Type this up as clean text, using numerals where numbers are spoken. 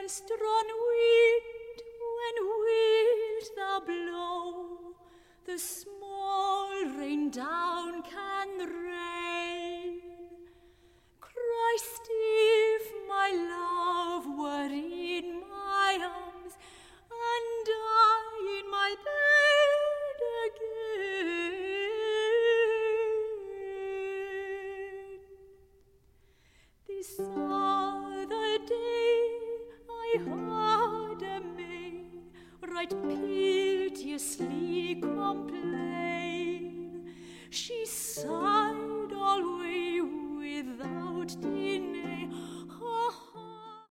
Strong wind, when wilt thou blow, the small rain down can rain. Christ, if my love were in my arms, and I in my bed again. This other day I heard a maid right piteously complain. She sighed